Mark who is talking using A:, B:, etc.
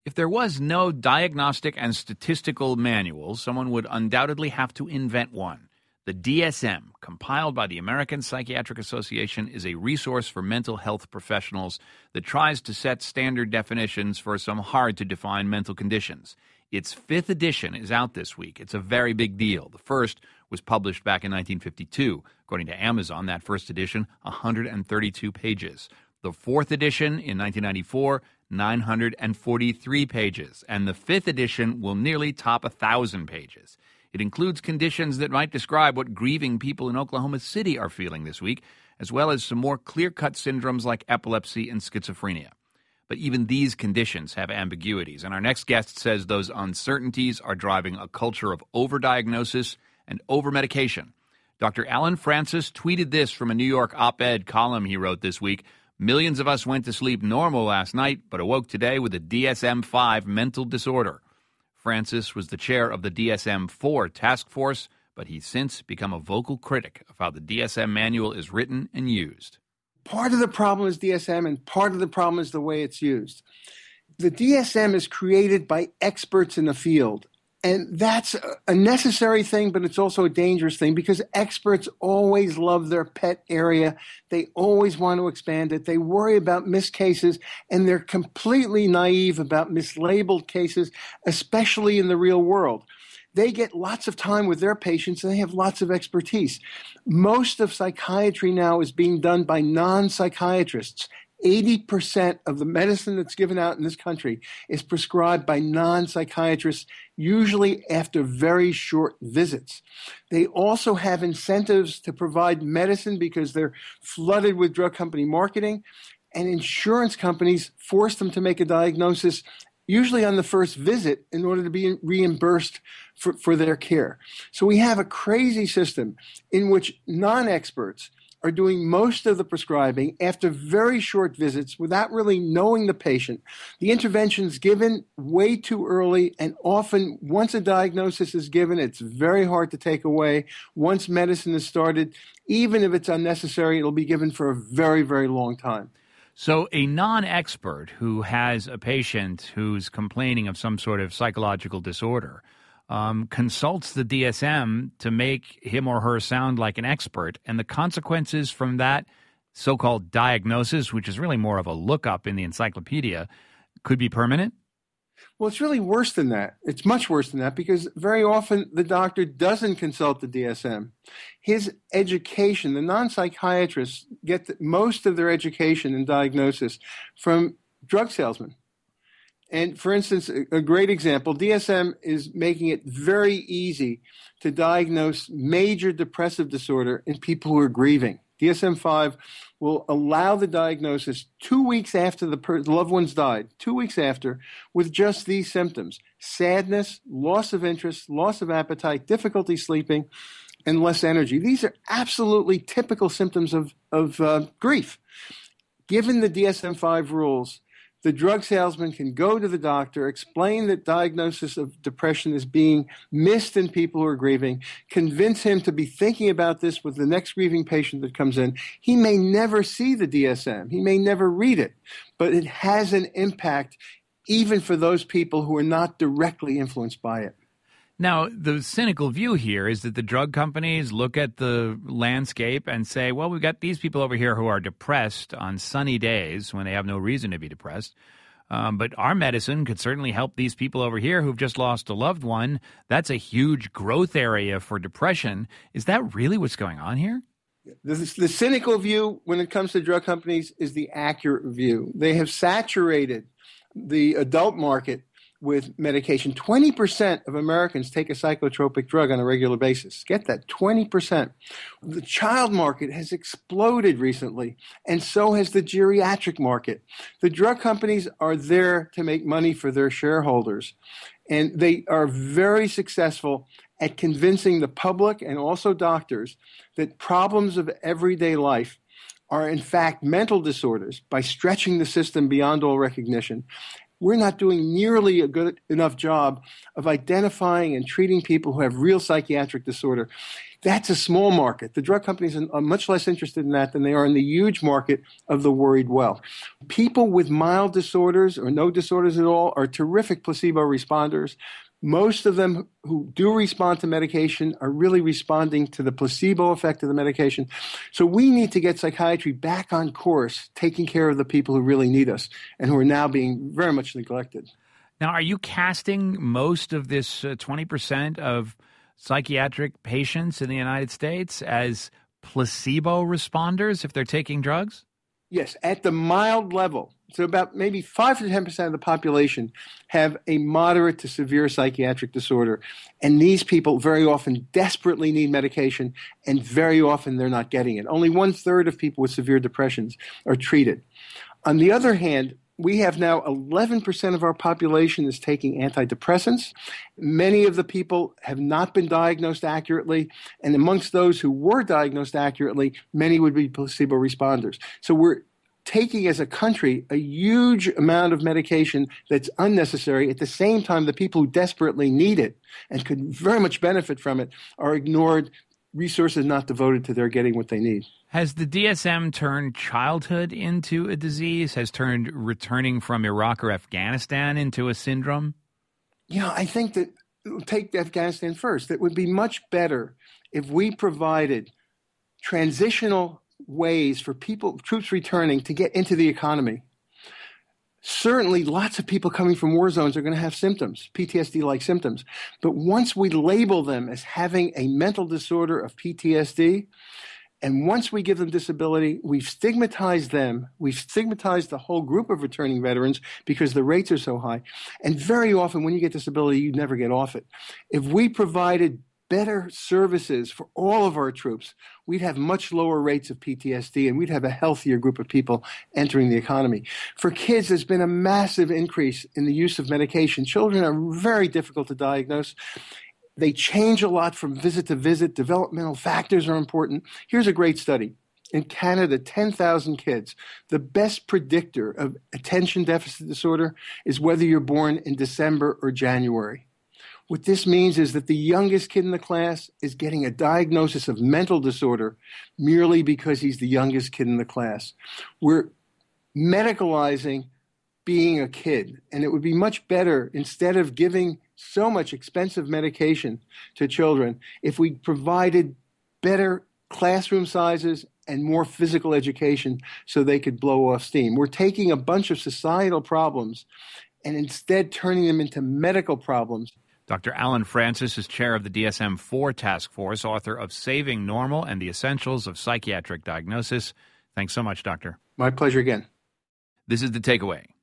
A: If there was no diagnostic and statistical manual, someone would undoubtedly have to invent one. The DSM, compiled by the American Psychiatric Association, is a resource for mental health professionals that tries to set standard definitions for some hard-to-define mental conditions. Its 5th edition is out this week. It's a very big deal. The first was published back in 1952. According to Amazon, that first edition, 132 pages. The 4th edition in 1994, 943 pages. And the 5th edition will nearly top 1,000 pages. It includes conditions that might describe what grieving people in Oklahoma City are feeling this week, as well as some more clear-cut syndromes like epilepsy and schizophrenia. But even these conditions have ambiguities, and our next guest says those uncertainties are driving a culture of overdiagnosis and overmedication. Dr. Alan Francis tweeted this from a New York op-ed column he wrote this week. Millions of us went to sleep normal last night, but awoke today with a DSM-5 mental disorder. Francis was the chair of the DSM-4 task force, but he's since become a vocal critic of how the DSM manual is written and used.
B: Part of the problem is DSM, and part of the problem is the way it's used. The DSM is created by experts in the field, and that's a necessary thing, but it's also a dangerous thing because experts always love their pet area. They always want to expand it. They worry about missed cases, and they're completely naive about mislabeled cases, especially in the real world. They get lots of time with their patients, and they have lots of expertise. Most of psychiatry now is being done by non-psychiatrists. 80% of the medicine that's given out in this country is prescribed by non-psychiatrists, usually after very short visits. They also have incentives to provide medicine because they're flooded with drug company marketing, and insurance companies force them to make a diagnosis usually on the first visit in order to be reimbursed for their care. So we have a crazy system in which non-experts are doing most of the prescribing after very short visits without really knowing the patient. The intervention's given way too early, and often once a diagnosis is given, it's very hard to take away. Once medicine is started, even if it's unnecessary, it'll be given for a very, very long time.
A: So a non-expert who has a patient who's complaining of some sort of psychological disorder consults the DSM to make him or her sound like an expert, and the consequences from that so-called diagnosis, which is really more of a lookup in the encyclopedia, could be permanent?
B: Well, it's really worse than that. It's much worse than that because very often the doctor doesn't consult the DSM. His education, the non-psychiatrists get most of their education and diagnosis from drug salesmen. And for instance, a great example, DSM is making it very easy to diagnose major depressive disorder in people who are grieving. DSM-5 will allow the diagnosis 2 weeks after the loved one's died, 2 weeks after, with just these symptoms: sadness, loss of interest, loss of appetite, difficulty sleeping, and less energy. These are absolutely typical symptoms of grief. Given the DSM-5 rules, the drug salesman can go to the doctor, explain that diagnosis of depression is being missed in people who are grieving, convince him to be thinking about this with the next grieving patient that comes in. He may never see the DSM. He may never read it, but it has an impact even for those people who are not directly influenced by it.
A: Now, the cynical view here is that the drug companies look at the landscape and say, well, we've got these people over here who are depressed on sunny days when they have no reason to be depressed. But our medicine could certainly help these people over here who've just lost a loved one. That's a huge growth area for depression. Is that really what's going on here?
B: The cynical view when it comes to drug companies is the accurate view. They have saturated the adult market with medication. 20% of Americans take a psychotropic drug on a regular basis. Get that, 20%. The child market has exploded recently, and so has the geriatric market. The drug companies are there to make money for their shareholders, and they are very successful at convincing the public and also doctors that problems of everyday life are in fact mental disorders by stretching the system beyond all recognition. we're not doing nearly a good enough job of identifying and treating people who have real psychiatric disorder. That's a small market. The drug companies are much less interested in that than they are in the huge market of the worried well. People with mild disorders or no disorders at all are terrific placebo responders. Most of them who do respond to medication are really responding to the placebo effect of the medication. So we need to get psychiatry back on course, taking care of the people who really need us and who are now being very much neglected.
A: Now, are you casting most of this 20% of psychiatric patients in the United States as placebo responders if they're taking drugs?
B: Yes, at the mild level. So about maybe 5 to 10% of the population have a moderate to severe psychiatric disorder. And these people very often desperately need medication, and very often they're not getting it. Only 1/3 of people with severe depressions are treated. On the other hand, we have now 11% of our population is taking antidepressants. Many of the people have not been diagnosed accurately. And amongst those who were diagnosed accurately, many would be placebo responders. So we're taking as a country a huge amount of medication that's unnecessary. At the same time, the people who desperately need it and could very much benefit from it are ignored, resources not devoted to their getting what they need.
A: Has the DSM turned childhood into a disease? Has turned returning from Iraq or Afghanistan into a syndrome?
B: Yeah, I think that, take Afghanistan first, it would be much better if we provided transitional ways for troops returning to get into the economy. Certainly, lots of people coming from war zones are going to have symptoms, PTSD-like symptoms. But once we label them as having a mental disorder of PTSD, and once we give them disability, we've stigmatized them. We've stigmatized the whole group of returning veterans because the rates are so high. And very often when you get disability, you never get off it. If we provided better services for all of our troops, we'd have much lower rates of PTSD and we'd have a healthier group of people entering the economy. For kids, there's been a massive increase in the use of medication. Children are very difficult to diagnose. They change a lot from visit to visit. Developmental factors are important. Here's a great study. In Canada, 10,000 kids. The best predictor of attention deficit disorder is whether you're born in December or January. What this means is that the youngest kid in the class is getting a diagnosis of mental disorder merely because he's the youngest kid in the class. We're medicalizing being a kid, and it would be much better, instead of giving so much expensive medication to children, if we provided better classroom sizes and more physical education so they could blow off steam. We're taking a bunch of societal problems and instead turning them into medical problems.
A: Dr. Allen Frances is chair of the DSM-IV task force, author of Saving Normal and the Essentials of Psychiatric Diagnosis. Thanks so much, Doctor.
B: My pleasure again.
A: This is The Takeaway.